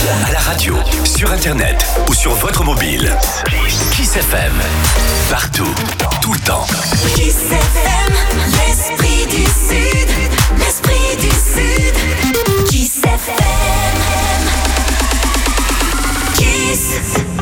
À la radio, sur internet ou sur votre mobile. Kiss FM. Partout, tout le temps. Kiss FM, l'esprit du Sud. L'esprit du Sud. Kiss FM. Kiss.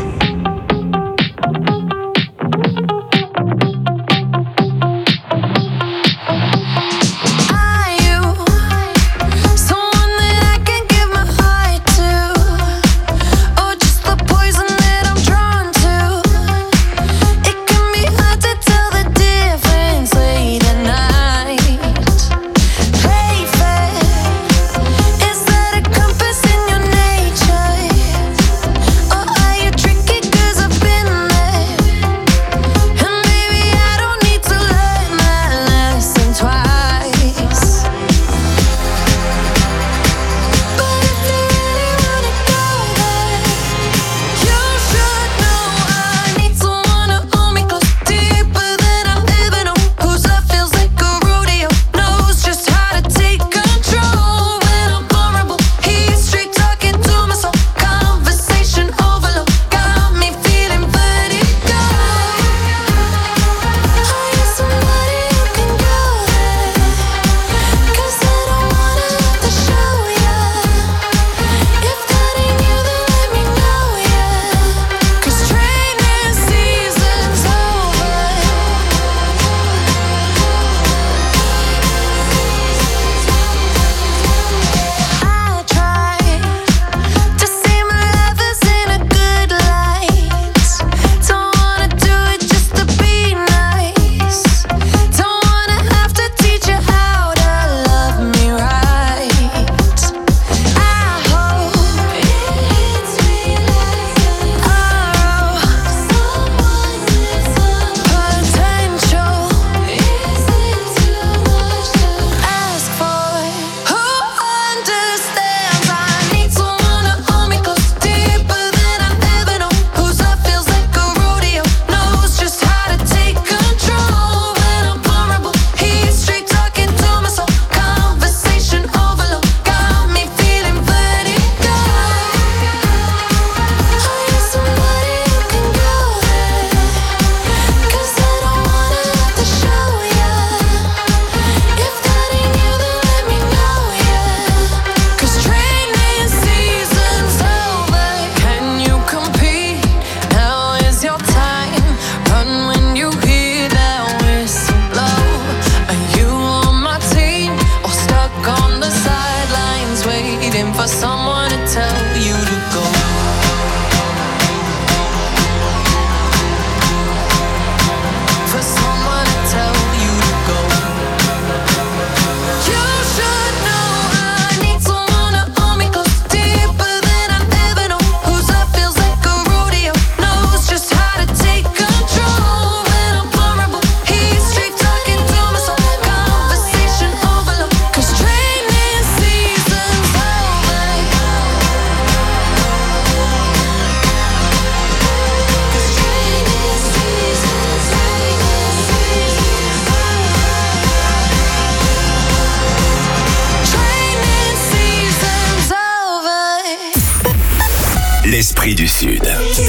L'esprit du Sud.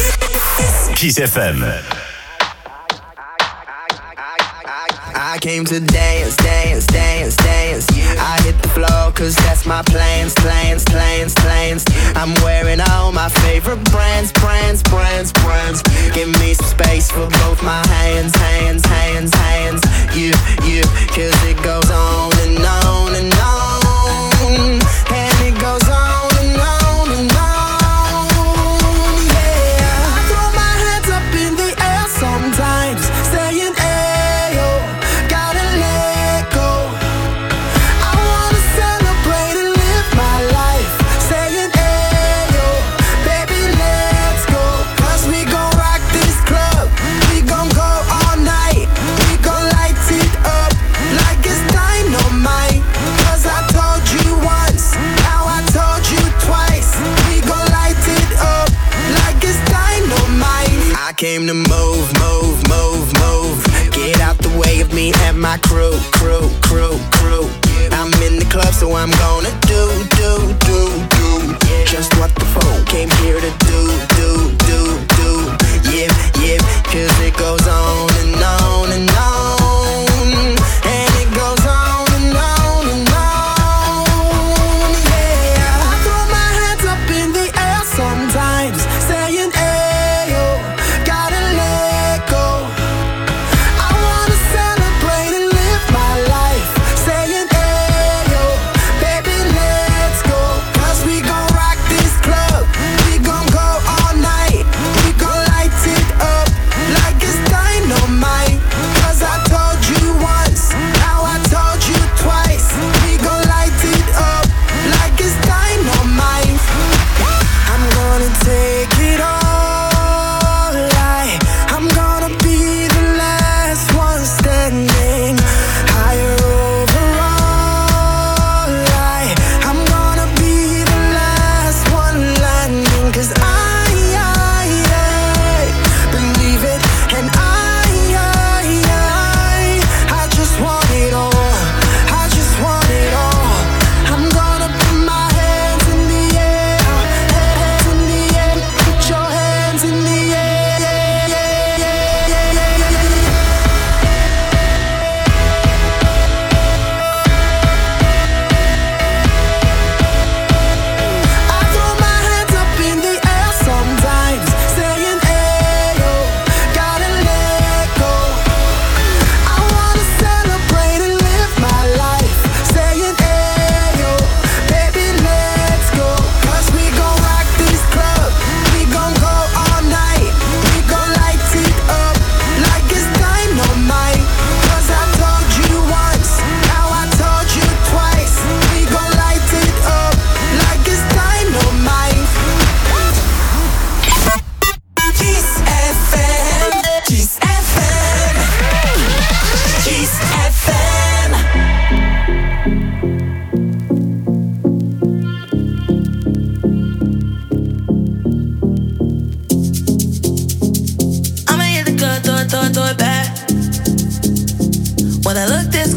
Kiss FM. I came to dance, dance, dance, dance. I hit the floor cause that's my plans, plans, plans, plans. I'm wearing all my favorite brands, brands, brands, brands. Give me some space for both my hands, hands, hands, hands. You, cause it goes on and on and on. And it goes on and on and on. Yeah, I throw my hands up in the air sometimes, saying ayo, gotta let go. I wanna celebrate and live my life, saying ayo, baby let's go. Cause we gon' rock this club, we gon' go all night. We gon' light it up like it's dynamite. Cause I told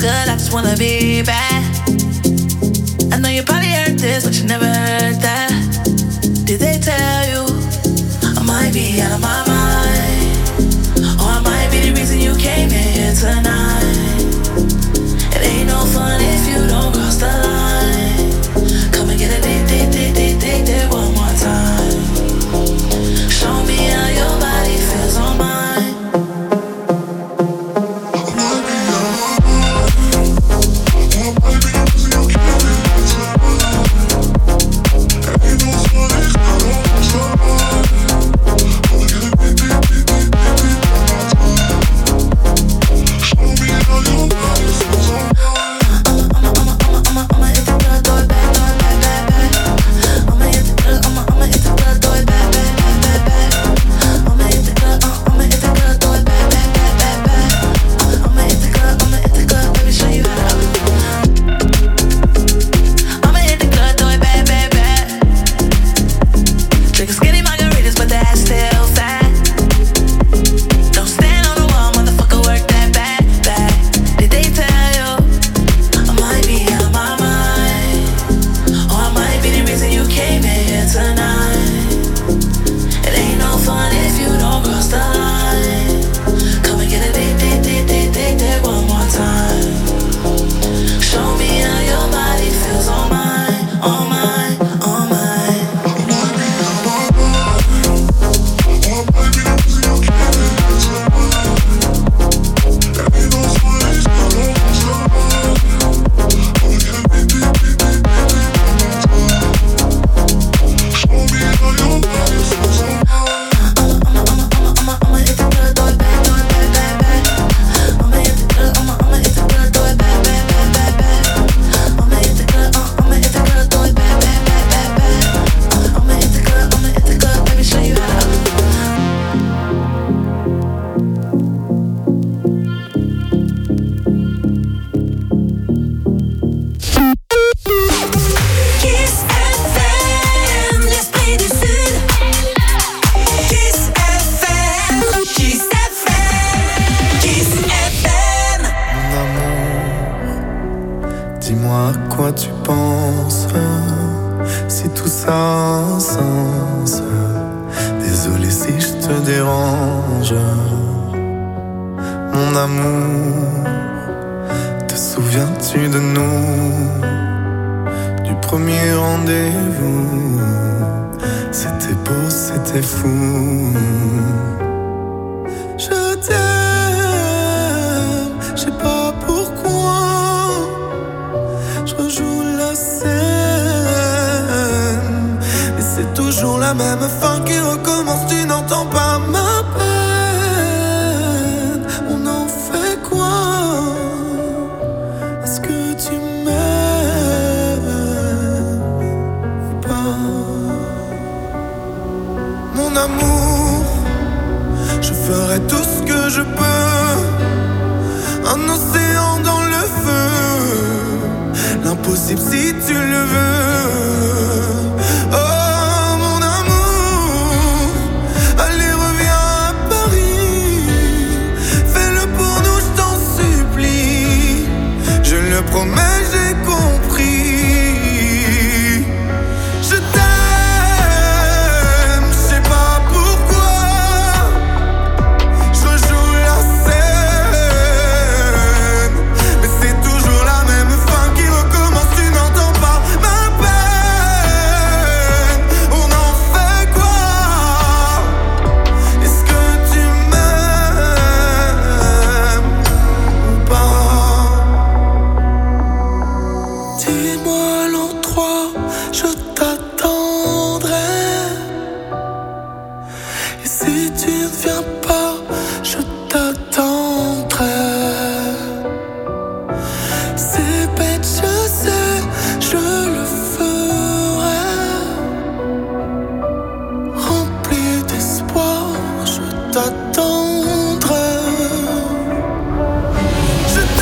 good, I just wanna be bad. I know you probably heard this, but you never heard that. Did they tell you I might be out of my mind? Or I might be the reason you came in here tonight. It ain't no fun if you don't cross the line. Come and get a date one more time. Show me how your body feels on mine.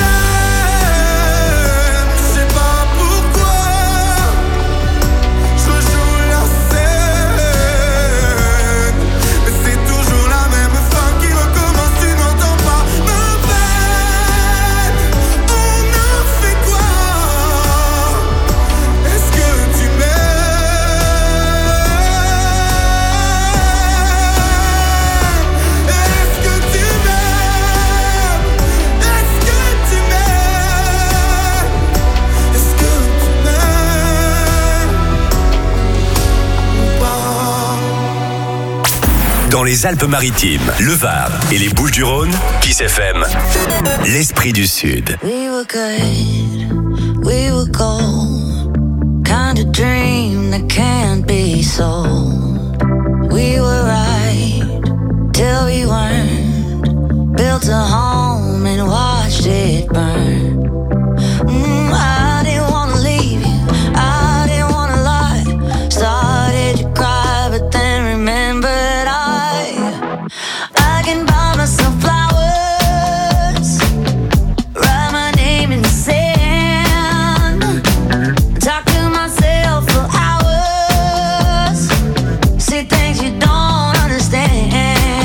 Je dans les Alpes-Maritimes, le Var et les Bouches-du-Rhône, Kiss FM, l'Esprit du Sud. We were good, we were gold, kind of dream that can't be sold. We were right till we weren't, built a home and watched it burn. I didn't wanna leave you, I didn't wanna lie. Started to cry, but then remembered I can buy myself flowers, write my name in the sand, talk to myself for hours, say things you don't understand.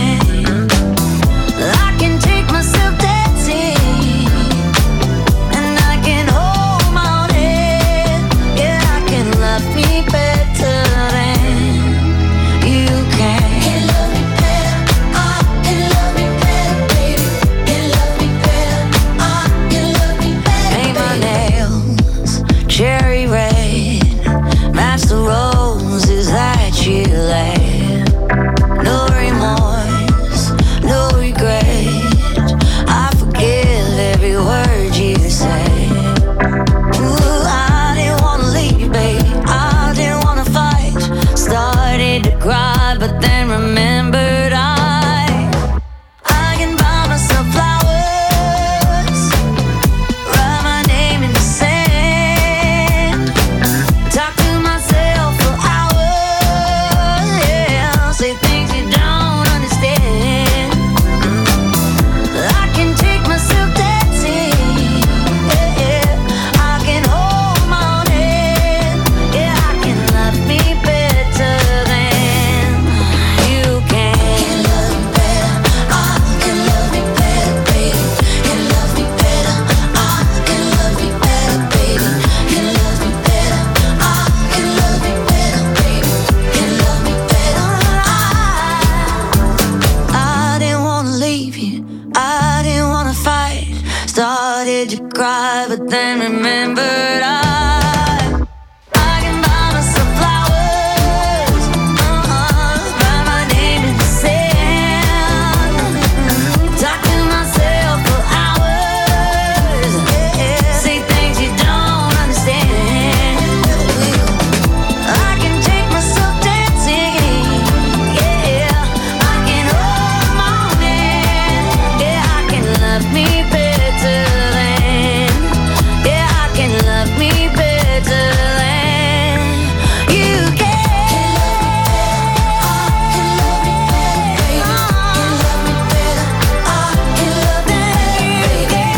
I can take myself dancing, and I can hold my own head. Yeah, I can love me better than you can. Can love me better, I can love me better, baby. Can love me better, I can love me better. Paint my nails cherry red, match the roses that you laid. No remorse, no regret. I forgive every word you say. Ooh, I didn't wanna leave, babe. I didn't wanna fight. Started to cry, but then remembered I can buy myself flowers, write my name in the sand, talk to myself for hours. Yeah, say things you don't understand. I can take myself dancing. Yeah, I can hold my own head. Yeah, I can love me better than you can. Can love me better, I can love me better, baby. Can love me better, I can love me better, baby. Can love me better, I can love me better, baby. Can love me better, I didn't wanna leave you, I didn't wanna fight. Started to cry, but then remembered I can buy myself flowers, write my name in the sand, talk to myself for hours. Say things you don't understand. I can take myself dancing. Yeah, I can hold my own hand. Yeah, I can love me better than. Yeah, I can love me better than you can. Can love me better, can love me better, I can love me better,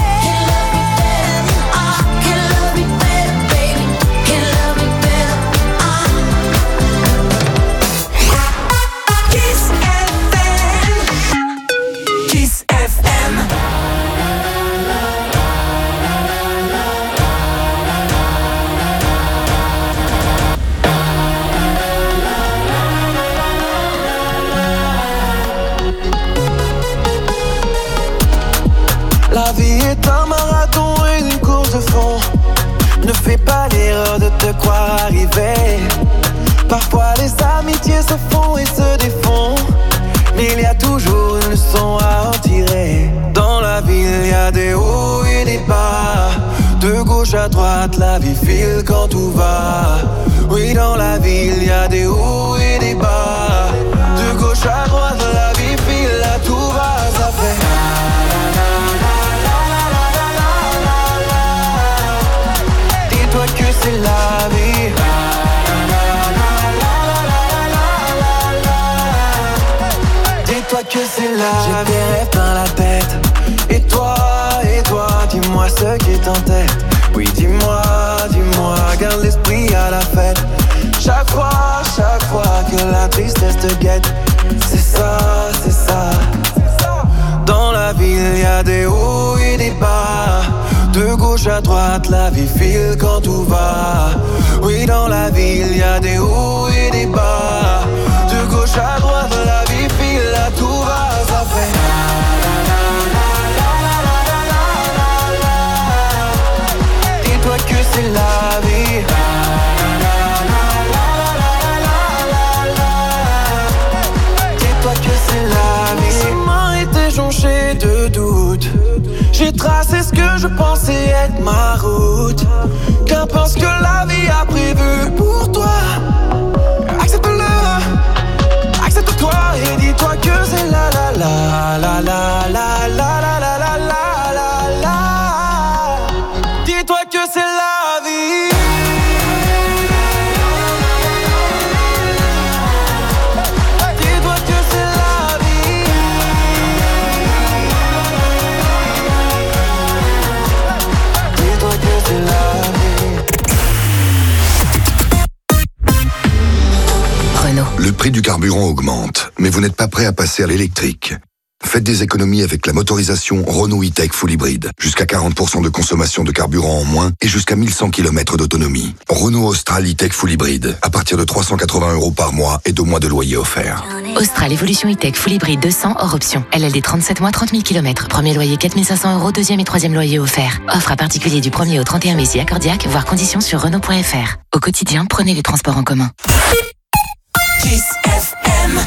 I can love me better, baby. Can love me better, Kiss FM. Kiss FM. La vie est un marathon et une course de fond. Ne fais pas l'erreur de te croire arrivé. Parfois les amitiés se font et se défont, mais il y a toujours une leçon à en tirer. Dans la vie il y a des hauts et des bas. De gauche à droite la vie file quand tout va. Oui, dans la vie il y a des hauts et des bas. De gauche à droite la vie file, là tout va, ça fait. Dis-toi que c'est la vie. Dis-toi que c'est la vie. J'ai des rêves dans la tête. Et toi, dis-moi ce qui est en tête. Oui, dis-moi, garde l'esprit à la fête. Chaque fois que la tristesse te guette. C'est ça. Dans la vie, il y a des hauts et des bas. De gauche à droite, la vie file quand tout va. Oui, dans la vie, il y a des hauts et des bas. De gauche à droite, la vie file, là tout va, ça fait. Dis-toi que c'est la vie. Dis-toi que c'est J'ai tracé ce que je pensais être ma route. Qu'importe ce que la vie a prévu pour toi. Accepte-le, accepte-toi et dis-toi que c'est la la la la la la la la la la la la. Dis-toi que c'est la vie. Dis-toi que c'est la vie. Dis-toi que c'est la vie. Renault. Le prix du carburant augmente, mais vous n'êtes pas prêt à passer à l'électrique. Faites des économies avec la motorisation Renault E-Tech Full Hybrid. Jusqu'à 40% de consommation de carburant en moins et jusqu'à 1100 km d'autonomie. Renault Austral E-Tech Full Hybrid. À partir de 380 € par mois et 2 mois de loyer offerts. Austral Evolution E-Tech Full Hybrid 200 hors option. LLD 37 mois, 30 000 km. Premier loyer 4 500 €, deuxième et troisième loyer offert. Offre à particulier du 1er au 31 mai si accordiaque, voire conditions sur Renault.fr. Au quotidien, prenez les transports en commun. Kiss FM.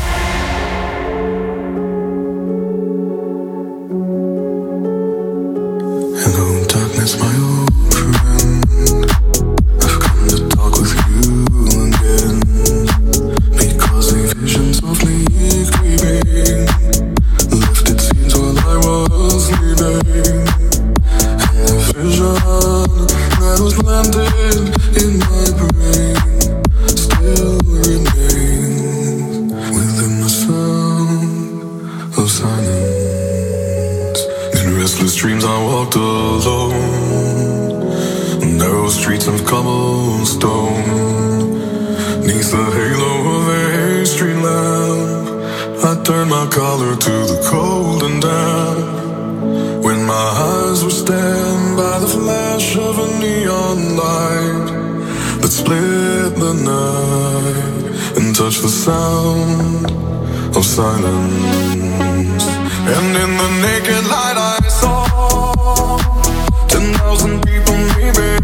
Hello, darkness, my old friend. I've come to talk with you again. Because a vision softly creeping left its scenes while I was sleeping. And the vision that was landed in my brain still remains within the sound of silence. In restless dreams I walked alone, narrow streets of cobblestone. Neath the halo of a street lamp, I turned my collar to the cold and damp. When my eyes were stabbed by the flash of a neon light that split the night and touched the sound of silence. And in the naked light I saw 10,000 people maybe.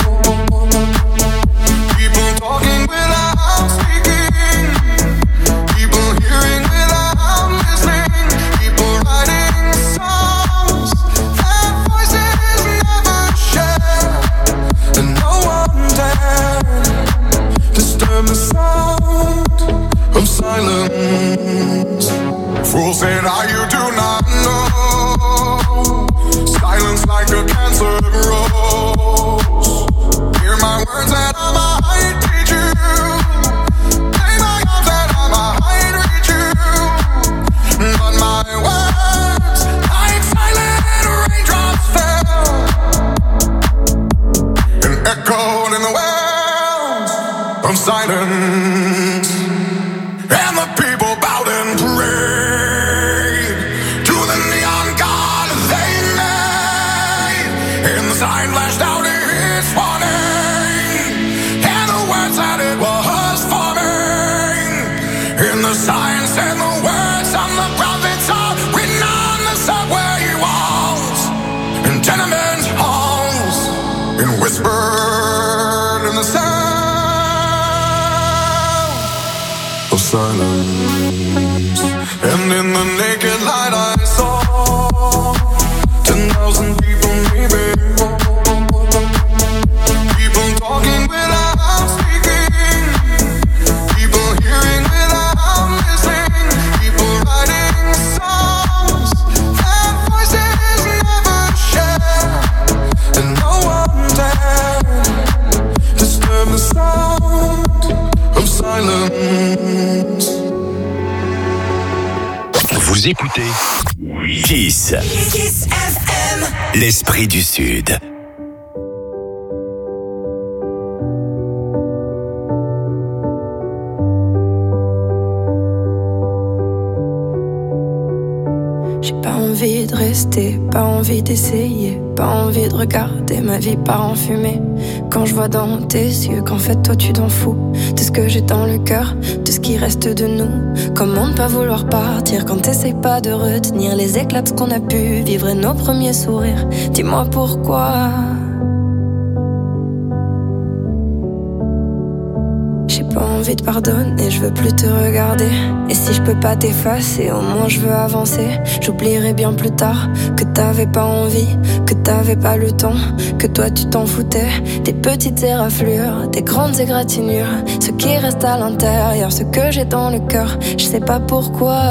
People talking without speaking. People hearing without listening. People writing songs that voices never share. And no one dared disturb the sound of silence. Fools said, you do not know. Silence like a cancer grows. Hear my words that I might teach you. Play my arms that I might reach you. But my words, like silent raindrops fell and echoed in the wells of silence. And the people bowed and prayed to the neon god they made. And the sign flashed out its warning, and the words that it was forming. And the signs and the words of the prophets are written on the subway walls and tenement halls, and whispered in the sound of silence. And in the naked light I saw 10,000 people maybe. People talking without speaking. People hearing without listening. People writing songs that voices never share. And no one dared disturb the sound of silence. Vous écoutez Kiss. Kiss FM. L'esprit du Sud. J'ai pas envie de rester, pas envie d'essayer, pas envie de regarder ma vie part en fumée. Quand je vois dans tes yeux qu'en fait toi tu t'en fous de ce que j'ai dans le cœur, de ce qui reste de nous. Comment ne pas vouloir partir quand t'essayes pas de retenir les éclats de ce qu'on a pu vivre et nos premiers sourires. Dis-moi pourquoi. J'ai pas envie de pardonner, je veux plus te regarder. Et si je peux pas t'effacer, au moins je veux avancer. J'oublierai bien plus tard que t'avais pas envie, que t'avais pas le temps, que toi tu t'en foutais. Des petites éraflures, des grandes égratignures, ce qui reste à l'intérieur, ce que j'ai dans le cœur, je sais pas pourquoi.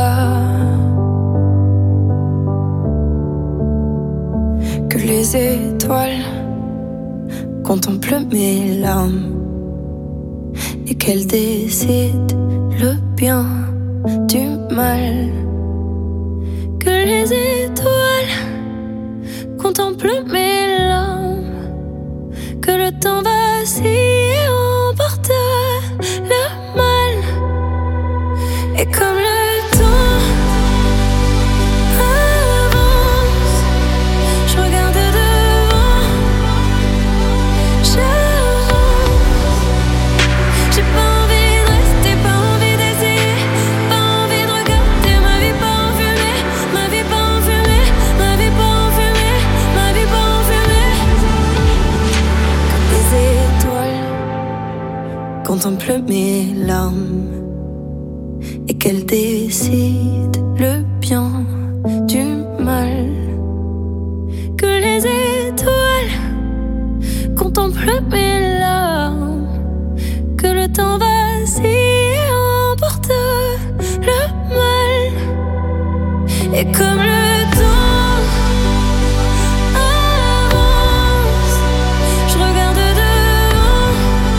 Que les étoiles contemplent mes larmes et qu'elles décident le bien du mal. Que les étoiles contemplent mes larmes, que le temps vacille et emporte le mal. Et comme le temps avance, je regarde devant, j'avance. J'ai pas envie de rester, pas envie d'essayer, pas envie de regarder ma vie pas en fumée, ma vie pas en fumée, ma vie pas en fumée, ma vie pas en fumée. Comme les étoiles contemplent mes larmes et qu'elles décident le bien du mal. Que les étoiles contemplent mes larmes, que le temps vacille et emporte le mal. Et comme le temps avance, je regarde devant,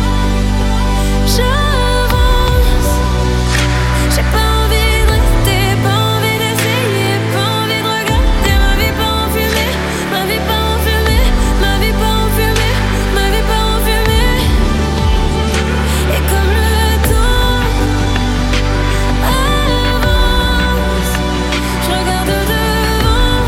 j'avance. J'ai pas envie de rester, pas envie d'essayer, pas envie de regarder ma vie pas en fumée, ma vie pas en fumée, ma vie pas en fumée, ma vie pas en fumée. Et comme le temps avance, je regarde devant,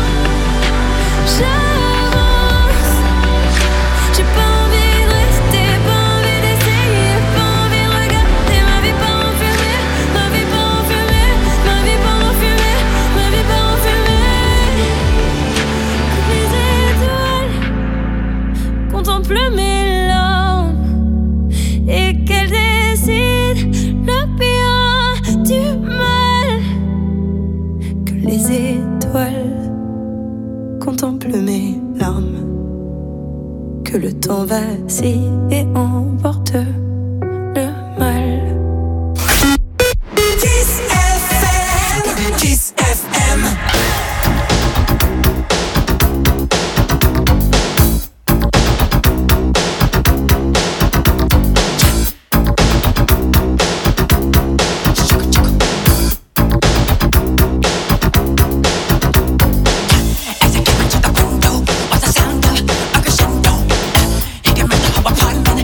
j'avance. J'ai pas envie de rester, pas envie d'essayer, pas envie de regarder ma vie pas en fumée, ma vie pas en fumée, ma vie pas en fumée, ma vie pas en fumée. Les étoiles contemplent mes larmes et qu'elles décident le bien du mal. Que les étoiles contemplent mes larmes, que le temps vacille et emporte le mal. Kiss FM. Kiss FM. As I came into the window, was the sound of a crescendo. Hit him in the upper part,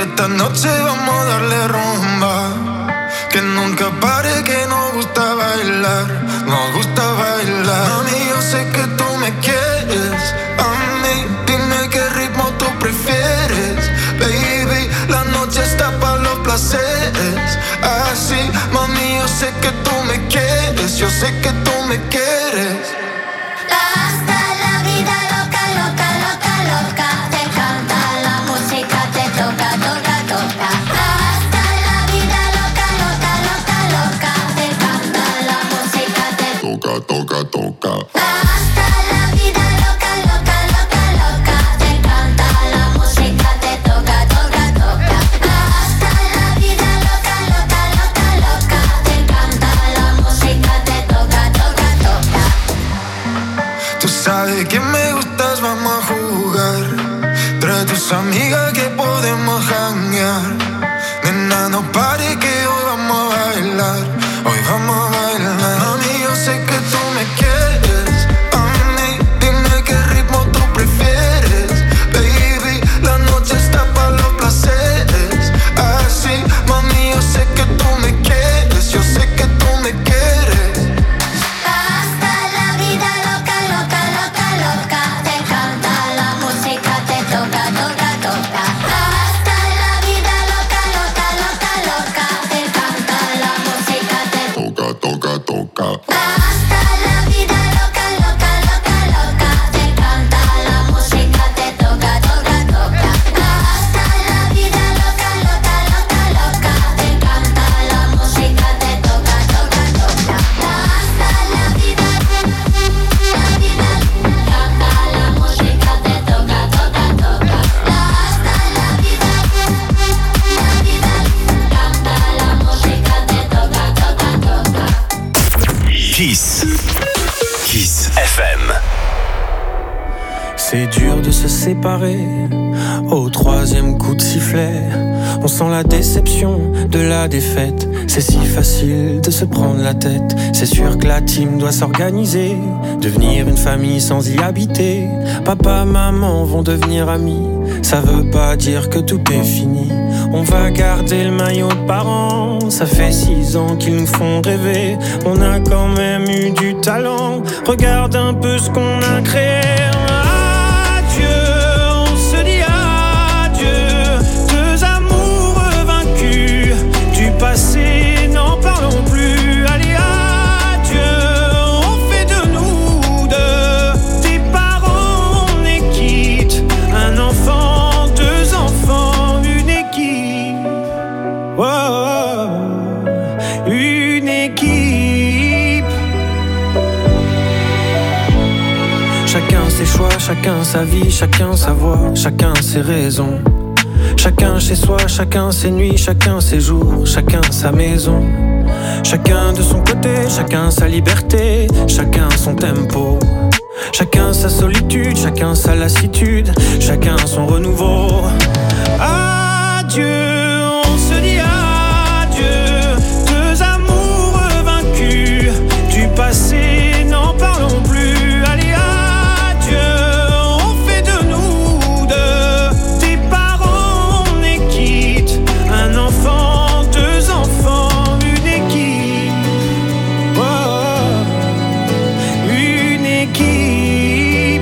esta noche vamos a darle rumba. Que nunca pare, que nos gusta bailar. Nos gusta bailar. Mami, yo sé que tú me quieres. A mí, dime qué ritmo tú prefieres. Baby, la noche está para los placeres. Así, mami, yo sé que tú me quieres. Yo sé que tú me quieres. Hasta la vida loca, loca, loca, loca. Te encanta la música, te toca, toca, toca. Hasta la vida loca, loca, loca, loca. Te encanta la música, te toca, toca, toca. Hasta la vida loca, loca, loca, loca. Te encanta la música, te toca, toca, toca. Hasta la vida loca, loca, loca, loca. Te encanta la música, te toca, toca, toca. Tú sabes que me gustas, vamos a jugar. Trae tus amigas que podemos janguear. Nena, no pare que hoy vamos a bailar. Hoy vamos a bailar. Mami, yo sé que tú me quieres. A mí, dime qué ritmo tú prefieres. Baby, la noche está para los placeres. Así, mami, yo sé que tú me quieres. Yo sé que tú me quieres. Hasta la vida loca, loca, loca, loca. Te encanta la música, te toca, toca, toca. Hasta la vida loca, loca, loca, loca. Te encanta la música, te toca, toca, toca. Hasta la vida loca, loca, loca, loca. Te encanta la música, te toca, toca, toca. Hasta la vida loca, loca, loca, loca. Te encanta la música, te toca, toca, toca. Hasta la vida, encanta la música, te toca, toca, toca. Hasta la vida, encanta la música, te toca, toca, toca. Kiss. Kiss FM. C'est dur de se séparer au troisième coup de sifflet. On sent la déception de la défaite. C'est si facile de se prendre la tête. C'est sûr que la team doit s'organiser, devenir une famille sans y habiter. Papa, maman vont devenir amis. Ça veut pas dire que tout est fini. On va garder le maillot de parents. Ça fait 6 ans qu'ils nous font rêver. On a quand même eu du talent. Regarde un peu ce qu'on a créé. Adieu, on se dit adieu. Deux amoureux vaincus. Du passé, n'en parlons plus. Allez, adieu, on fait de nous deux des parents, on est quitte. Un enfant, deux enfants, une équipe. Oh, une équipe. Chacun ses choix, chacun sa vie, chacun sa voix, chacun ses raisons. Chacun chez soi, chacun ses nuits, chacun ses jours, chacun sa maison. Chacun de son côté, chacun sa liberté, chacun son tempo. Chacun sa solitude, chacun sa lassitude, chacun son renouveau. Adieu, on se dit adieu. Deux amoureux vaincus. Du passé, n'en parlons plus. Allez, adieu, on fait de nous deux des parents, on est quitte. Un enfant, deux enfants, une équipe. Oh, une équipe.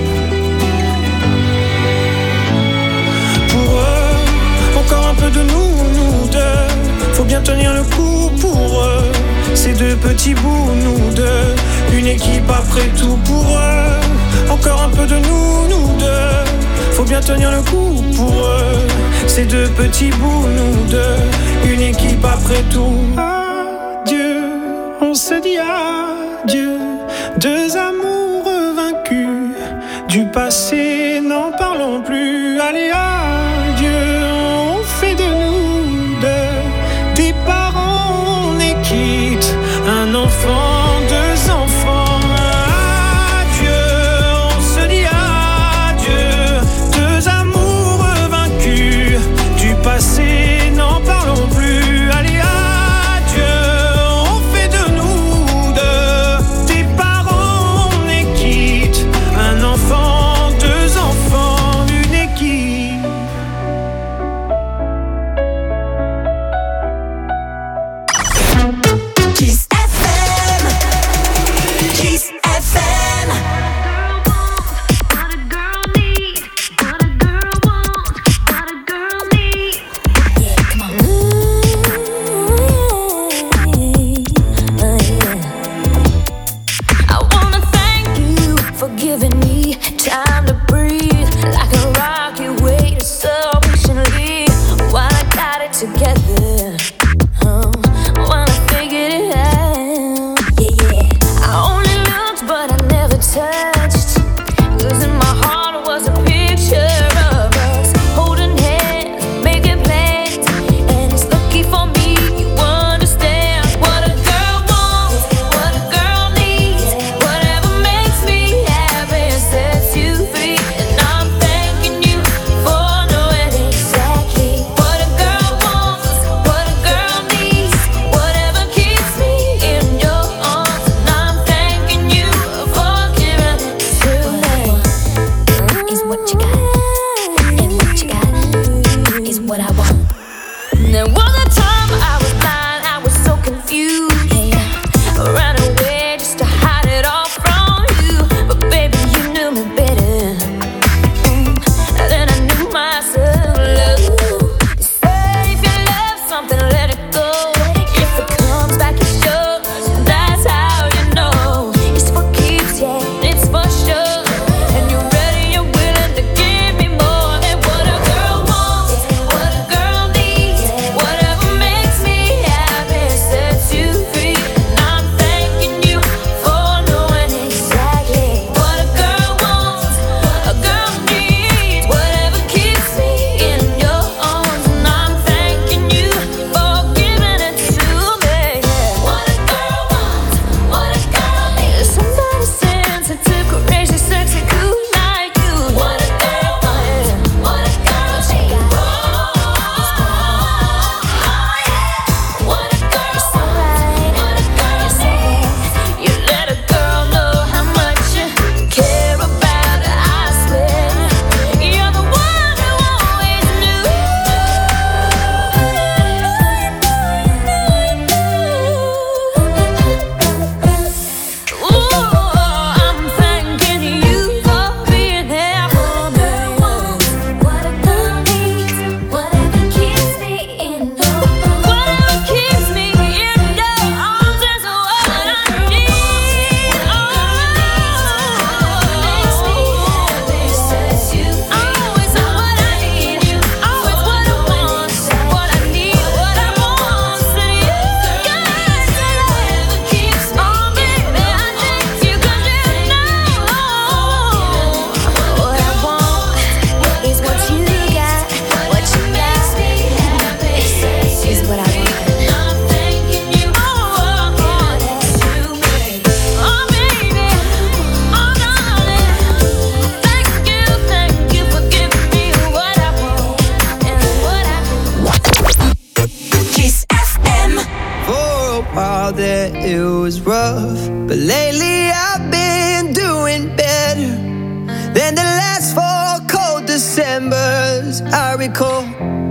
Pour eux, encore un peu de nous deux. Faut bien tenir le coup pour eux. Ces deux petits bouts, nous deux. Une équipe après tout pour eux. Encore un peu de nous deux. Faut bien tenir le coup pour eux. Ces deux petits bouts, nous deux. Une équipe après tout. Adieu, on se dit adieu. Deux amoureux vaincus. Du passé, n'en parlons plus. Allez, adieu, on fait de nous deux des parents, on est quitte. Un enfant, deux enfants. Adieu, on se dit adieu. Deux amoureux vaincus. Du passé, n'en parlons plus. Allez, adieu, on fait de nous deux des parents, on est quitte. Un enfant, deux enfants, une équipe. together. When I figured it out, yeah. I only looked, but I never touched. 'Cause in my heart was a picture of us holding hands, making plans, and it's lucky for me you understand what a girl wants, what a girl needs, whatever makes me happy sets you free. And I'm thanking you for knowing exactly what a girl wants, what a girl needs, whatever keeps me in your arms. And I'm thanking you for giving it to me. Is what you got, and what you got is what I want. There was a time I was blind, I was so confused. I ran away just to hide it all from you. But baby, you knew me better than I knew myself. Love. You said if you love something, let it go. If it comes back, it's yours. That's how you know it's what keeps you, it's for sure. And you're ready, you're willing to give me more than what a girl wants, what a girl needs, whatever makes me happy sets you free. And I'm thanking you for knowing exactly what a girl wants, a girl needs, whatever keeps me in your arms. And I'm thanking you for giving it to me. What a girl wants, what a girl needs, somebody sensitive, crazy, sexy, cool like you. What a girl wants, what a girl needs. What a girl wants, what a girl needs. You let a girl know how much you care about her, I swear. You're the one who always knew. Ooh, I'm thanking you for being there for me. What a girl needs, whatever keeps me in your arms. Whatever keeps me in your arms is what I need. Makes me happy, sets you free. Always what I need, always what I want, what I need, what I want. Say you got whatever keeps me. Oh baby, I thank you 'cause you know what I want is what you got, what you got is what I want. I'm thanking you for giving it to me. Oh baby, oh darling, thank you for giving me what I want and what I need. Kiss FM. For a while there it was rough, but lately I've been doing better than the last 4 cold Decembers I recall.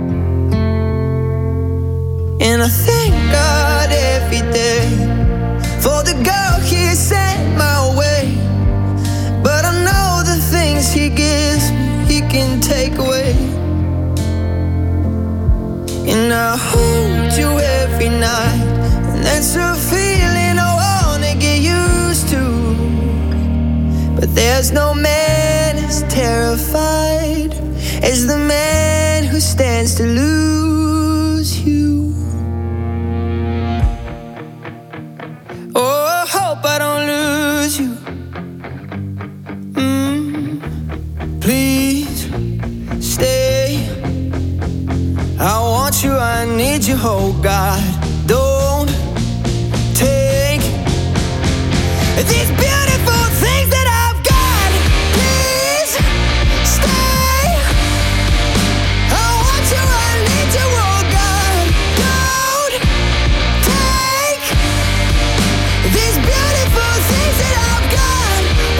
And I thank God every day for the girl He sent my way. But I know the things He gives me, He can take away. And I hold you every night, and that's a feeling I wanna get used to. But there's no man as terrified as the man who stands to lose you. Oh, I hope I don't lose you. Please stay. I want you, I need you, oh God. Don't take these beautiful things that I've got. Please stay. I want you, I need you, oh God. Don't take these beautiful things that I've got.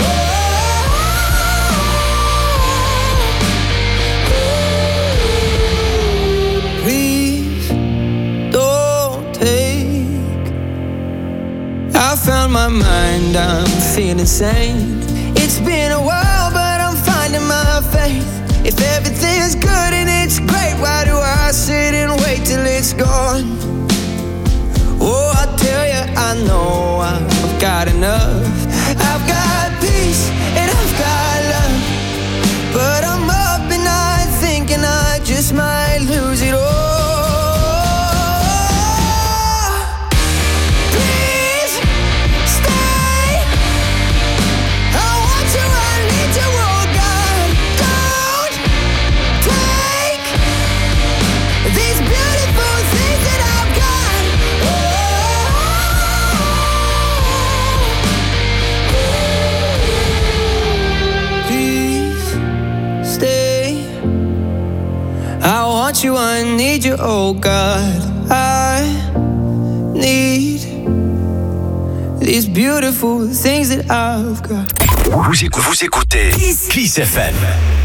Please don't take. I found my mind, I'm feeling sane. It's been a while, but I'm finding my faith. If everything's good and it's great, why do I sit and wait till it's gone? Oh, I tell you, I know I've got enough. I've got peace and I've got love, but I'm up and I thinking I just might lose it all. oh God, I need these beautiful things that I've got. Vous écoutez Kiss FM.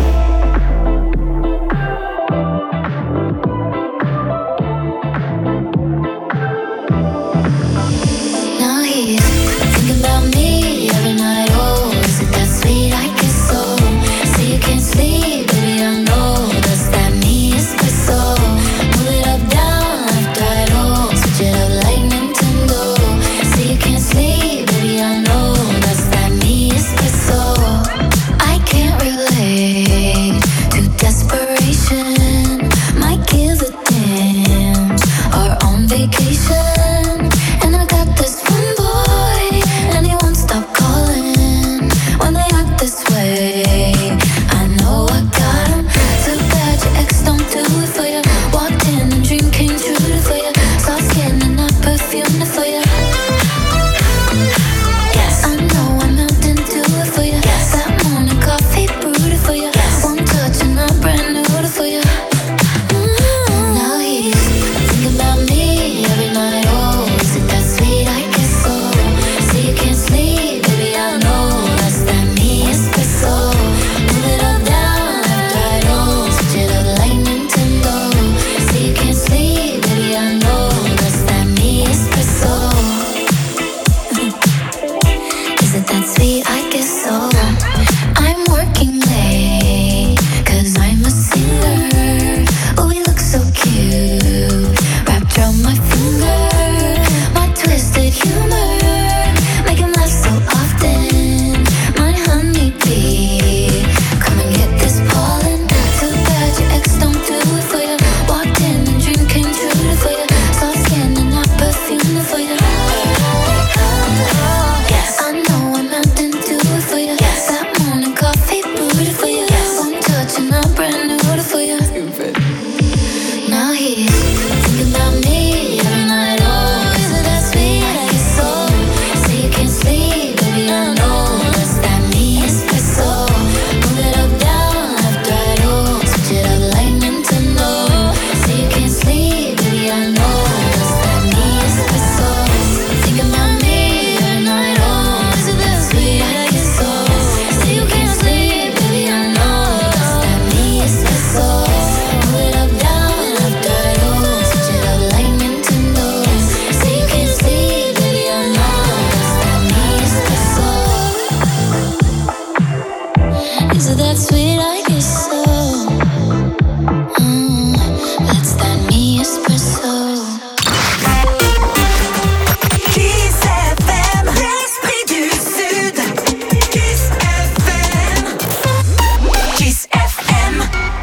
Now he's thinking about me every night. Oh, is it that sweet? I guess so. Say you can't sleep, baby, I know that's that me espresso. Move it up, down, left, right, oh, switch it up like Nintendo. Say you can't sleep, baby, I know that's that me espresso. I can't relate to desperation. Might give a damn. Are on vacation, and I got this one boy, and he won't stop calling when they act this way. I know I got him. Too bad your ex don't do it for you. Walked in and dream came true for you. Soft skin and I perfumed it for you. Yes, I know I melted into it for you. Yes, that morning coffee brewed it for you. Yes, one touch and I brand new it for you. Now he's thinking about me every night. Oh, is it that sweet? I guess so. Say you can't sleep, baby, I know that's that me espresso. Move it up, down, left, right, oh, switch it up like Nintendo. Say you can't sleep, baby, I know that's that me espresso. Is it that sweet? I guess so. I'm working late, 'cause I'm a singer. Oh, we look so cute, wrapped around my finger. My twisted humor, make him laugh so often. My honeybee, come and get this pollen. Too bad your ex don't do it for you. Walked in and dream came true for you. Soft skin and I perfume it for you. Yes, I know I'm out into it for you. Yes, that morning coffee brewed it for you. Yes, one touch and I brand new it for you. Now he's thinking about me every night. Oh, is it that sweet? I guess so. Say you can't sleep, baby, I know that's that me espresso. Move it up, down, left, right, oh, switch it up like Nintendo. Say you can't sleep, baby, I know that's that me espresso. Thinking about me every night. Oh, is it that sweet? I guess so. Say you can't sleep, baby, I know that's that me espresso. Move it up, down, left, right, oh, switch it up like Nintendo. Say you can't sleep, baby, I know that's that me espresso. Is it that sweet? I guess so. That's that me espresso. Kiss FM, l'esprit du Sud. Kiss FM. Kiss FM.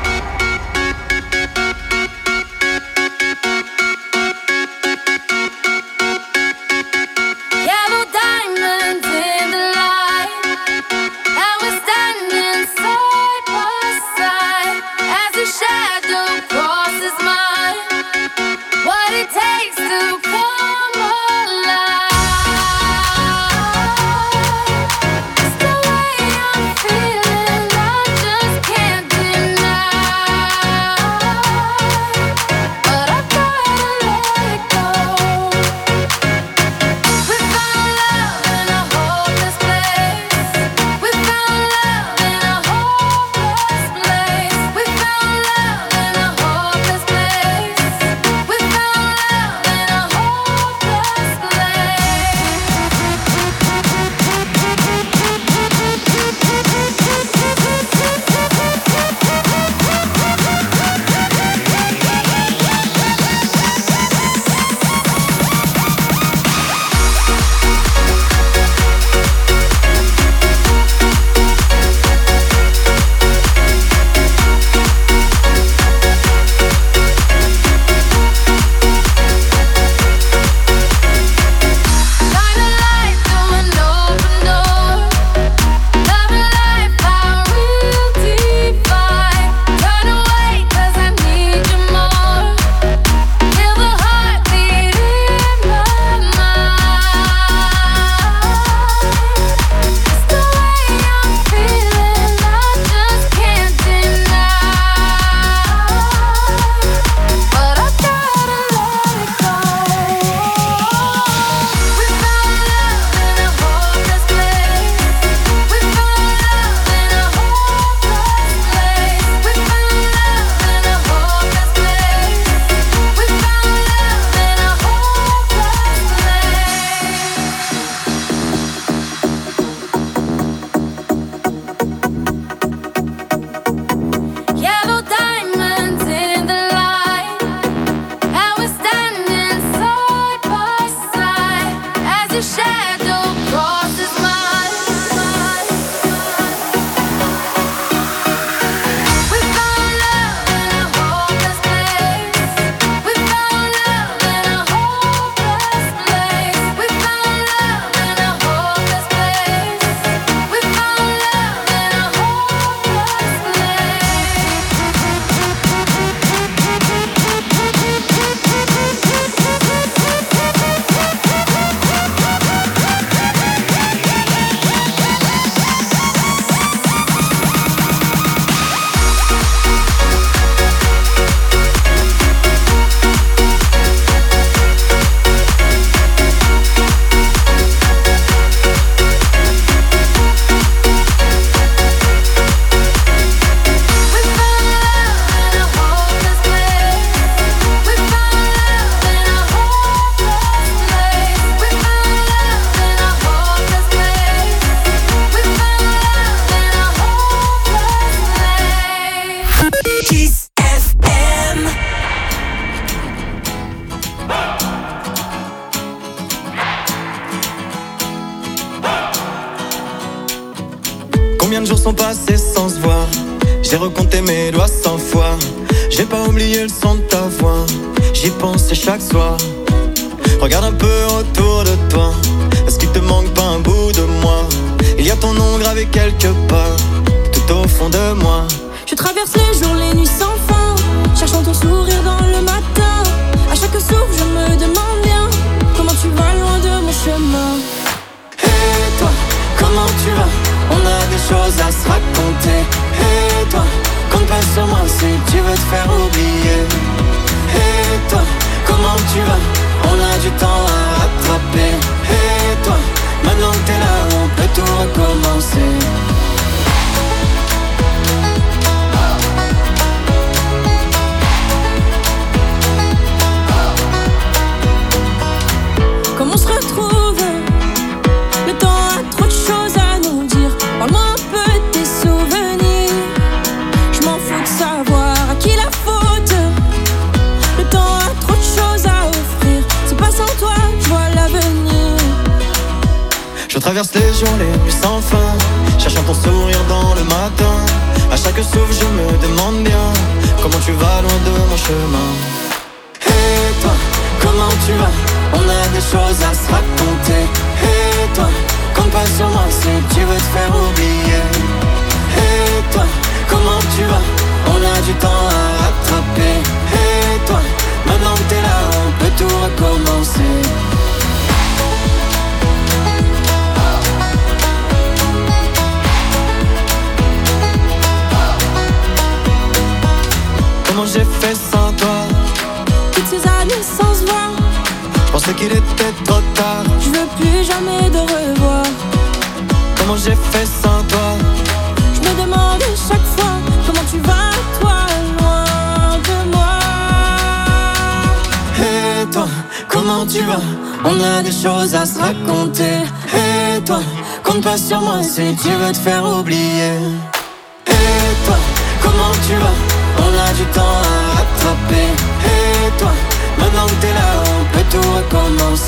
Yellow diamonds in the light, and we're standing side by side as the shadow crosses mine. What it takes to come alive. It's the way I'm feeling, I just can't deny. But I gotta let it go. We found love in a hopeless place. We found love in a hopeless place. We found love in a hopeless place. We found love in a hopeless place. de jours sont passés sans se voir. J'ai recompté mes doigts 100 fois. J'ai pas oublié le son de ta voix. J'y pensais chaque soir. Regarde un peu autour de toi. Est-ce qu'il te manque pas un bout de moi? Il y a ton nom gravé quelque part, tout au fond de moi. Je traverse les jours, les nuits sans fin, cherchant ton sourire dans le matin. À chaque souffle je me demande bien comment tu vas loin de mon chemin. Et toi, comment tu vas? On a des choses à se raconter. Et toi, compte pas sur moi si tu veux te faire oublier. Et toi, comment tu vas? On a du temps à rattraper. Et toi, maintenant que t'es là, on peut tout recommencer. Comme on se retrouve, le temps a trop de choses à nous dire. Parle-moi un peu de tes souvenirs. Je m'en fous de savoir à qui la faute. Le temps a trop de choses à offrir. C'est pas sans toi, je vois l'avenir. Je traverse les jours, les nuits sans fin, cherchant ton sourire dans le matin. À chaque souffle je me demande bien comment tu vas loin de mon chemin. Et toi, comment tu vas? On a des choses à se raconter. Et toi, compte pas sur moi si tu veux te faire oublier. Et toi, comment tu vas? On a du temps à rattraper. Et toi, maintenant que t'es là, on peut tout recommencer. Comment j'ai fait sans toi? Toutes ces années sans se voir, je pensais qu'il était trop tard. je veux plus jamais de revoir. Comment j'ai fait sans toi? Je me demande chaque fois comment tu vas, toi, loin de moi. Et toi, comment tu vas? On a des choses à se raconter. Et toi, compte pas sur moi si tu veux te faire oublier. Et toi, comment tu vas? On a du temps à rattraper. Et toi, maintenant que t'es là, on peut tout recommencer.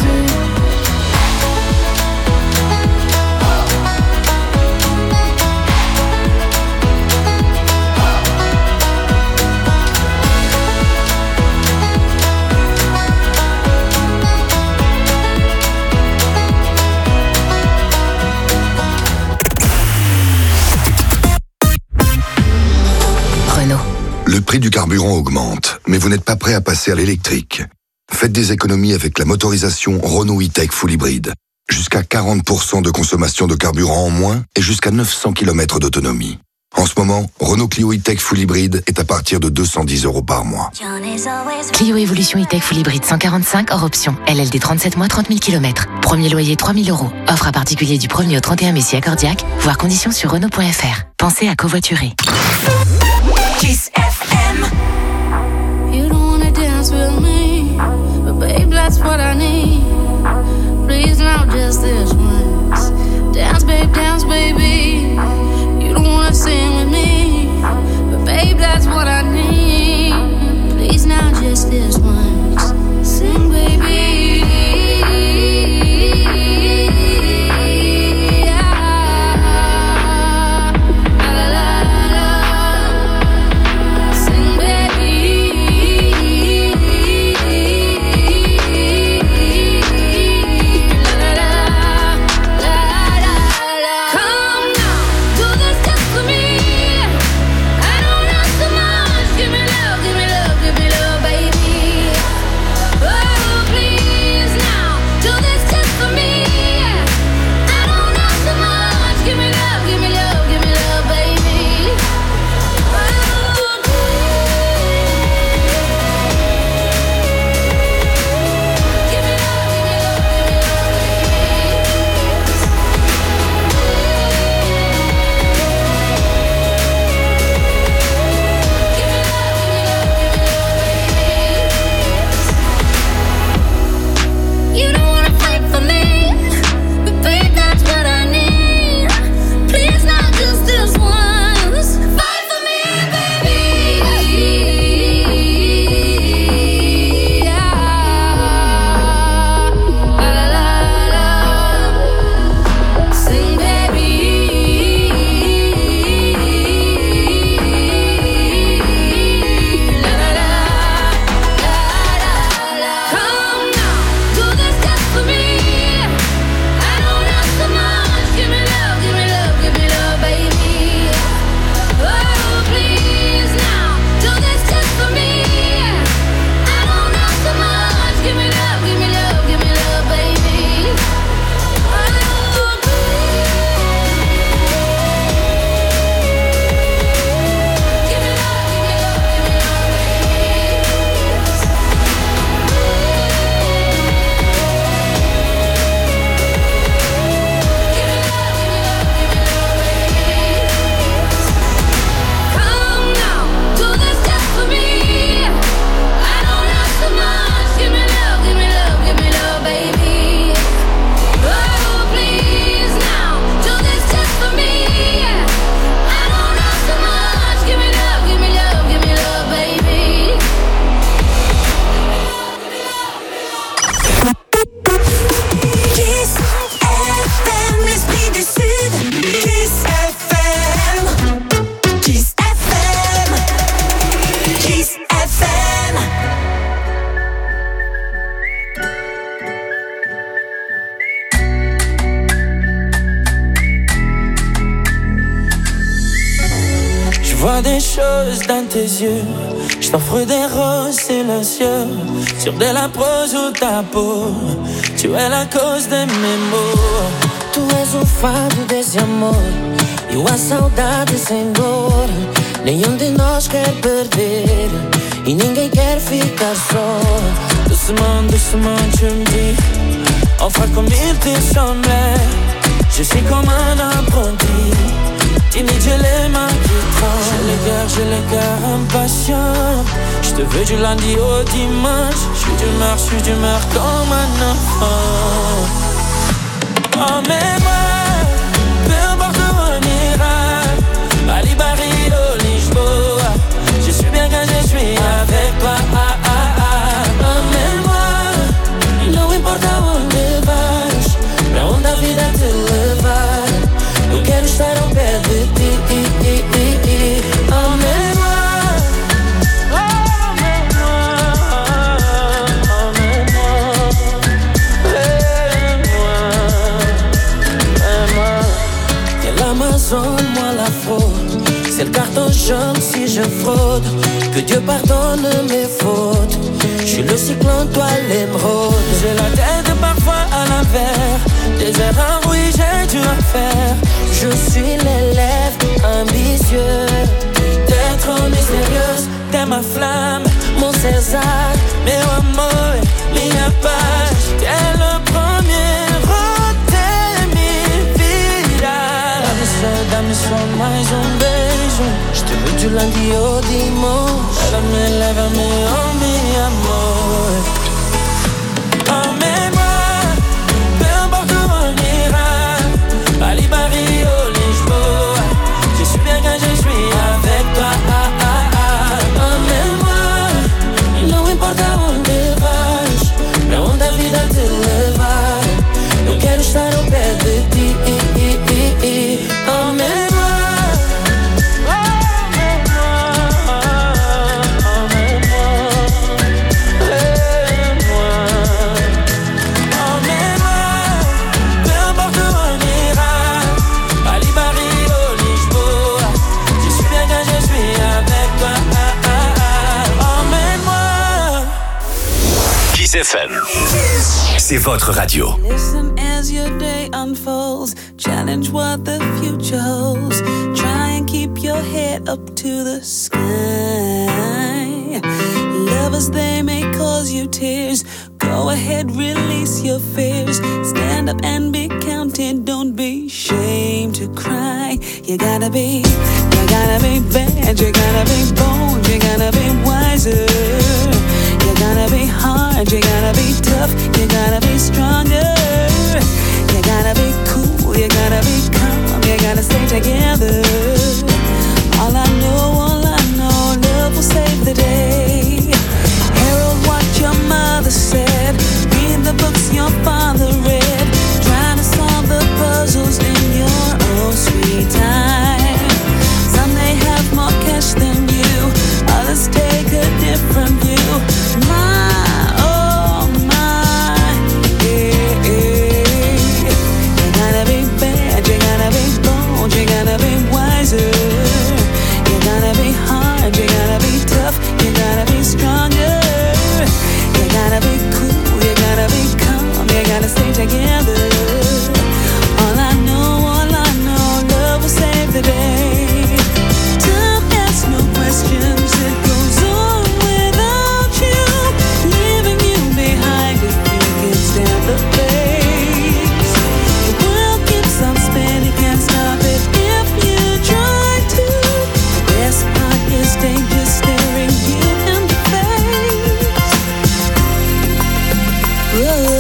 Le prix du carburant augmente, mais vous n'êtes pas prêt à passer à l'électrique. Faites des économies avec la motorisation Renault E-Tech Full Hybrid. Jusqu'à 40% de consommation de carburant en moins et jusqu'à 900 km d'autonomie. En ce moment, Renault Clio E-Tech Full Hybrid est à partir de 210 € par mois. Clio Evolution E-Tech Full Hybrid 145 hors option. LLD 37 mois, 30 000 km. Premier loyer 3 000 €. Offre à particulier du 1er au 31 mai si accordiaque. Voir conditions sur Renault.fr. Pensez à covoiturer. Kiss FM. You don't wanna dance with me, but babe, that's what I need. Please now, just this once. Dance, baby. You don't wanna sing with me, but babe, that's what I need. Please now, just this once. Sing, baby. vois des choses dans tes yeux. Je t'offre des roses silencieux sur de la prose ou ta peau. Tu es la cause de mes maux. Tu és o fado desse amor e a saudade sem dor. Nenhum de nós quer perder e ninguém quer ficar só. Doucement, doucement tu me dis enfin comme il te semblait. Je suis comme un apprenti, timide, j'ai les mains qui tremblent. J'ai le cœur impatient. Je te veux du lundi au dimanche. Je suis d'humeur comme un enfant. Emmène-moi, peu importe où on ira, Bali, Barrio, Lisboa. Je suis bien quand je suis avec toi. Emmène-moi, não importa onde vais, pra onde a vida te levar. Eu quero estar ao pé de ti. Emmène-moi. Moi la fraude, c'est le carton jaune si je fraude. Que Dieu pardonne mes fautes. Je suis le cyclone, toi l'émeraude. J'ai la tête parfois à l'envers. Des erreurs, oui j'ai dû en faire. Je suis l'élève ambitieux. T'es trop mystérieuse, t'es ma flamme, mon César. Meu amor, minha paz. T'es le premier. Dá-me só mais beijo. Je te veux du lundi au dimanche. Lève-me, oh mi amor. Emmène-moi, peu importe où on ira, Bali, Barrio, Lisboa. Je suis bien quand je suis avec toi. Emmène-moi, não importa onde vais, pra onde a vida te levar. Eu quero estar ao pé de ti. FM. C'est votre radio. Listen as your day unfolds. Challenge what the future holds. Try and keep your head up to the sky. Lovers, they may cause you tears. Go ahead, release your fears. Stand up and be counted. Don't be ashamed to cry. You gotta be bad. You gotta be bold. You gotta be wiser. You gotta be hard, you gotta be tough, you gotta be stronger. You gotta be cool, you gotta be calm, you gotta stay together. All I know, love will save the day. Herald what your mother said, read the books your father read. Trying to solve the puzzles in your own sweet time. Some may have more cash than you, others take a different view. Together, all I know, love will save the day. Time asks no questions, it goes on without you, leaving you behind if you can stand the pace. The world keeps on spinning, can't stop it if you try to. The best part is danger staring you in the face. Whoa.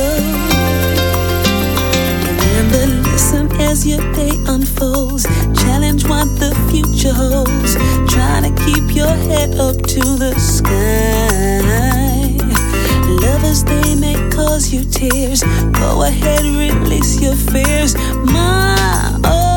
As your day unfolds, challenge what the future holds. Try to keep your head up to the sky. Lovers, they may cause you tears. Go ahead, release your fears. My, oh.